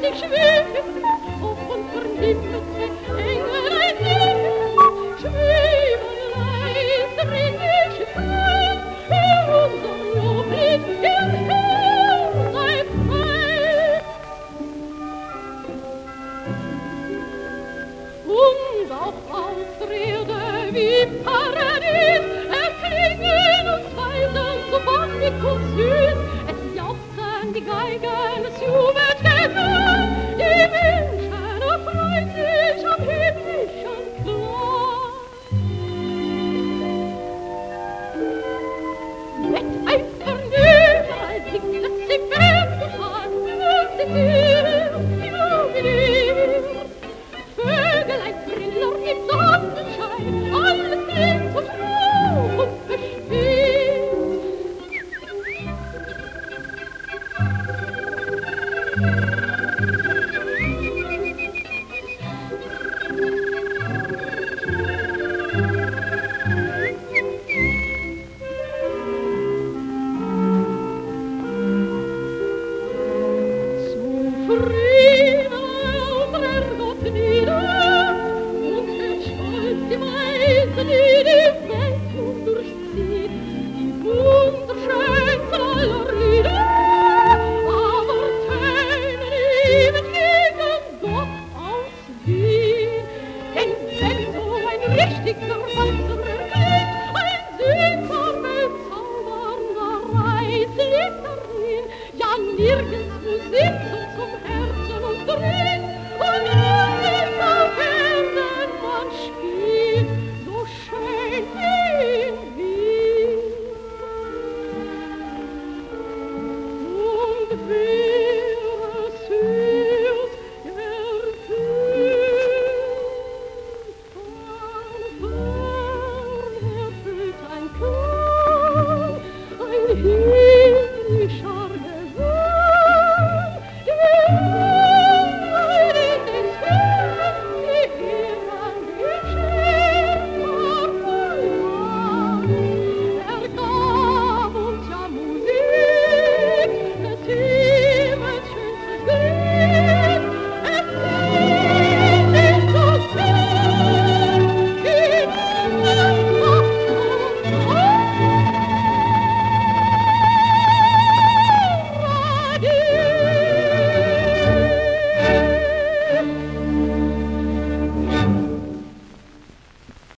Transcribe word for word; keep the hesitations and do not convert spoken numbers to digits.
sich schweben, hoch und vernimmt Engel ein Lied, schweben leis, drin ich frei, für unser Loblied, ihr Herr sei frei. Und auch auf der Erde wie Paradies erklingen uns Weisen so wonnig und süß, es jauchzen die Geigen, es jubelt der Chor, die Menschen erfreuen sich am himmlischen Chor. Mit Eifer überall singt es sie fern, und sie singt, jubiliert. Vögelein trillern im Sonnenschein, alles klingt so froh und bespielt. Zufrieden auf der Gott nieder, und den Stolz im Eisen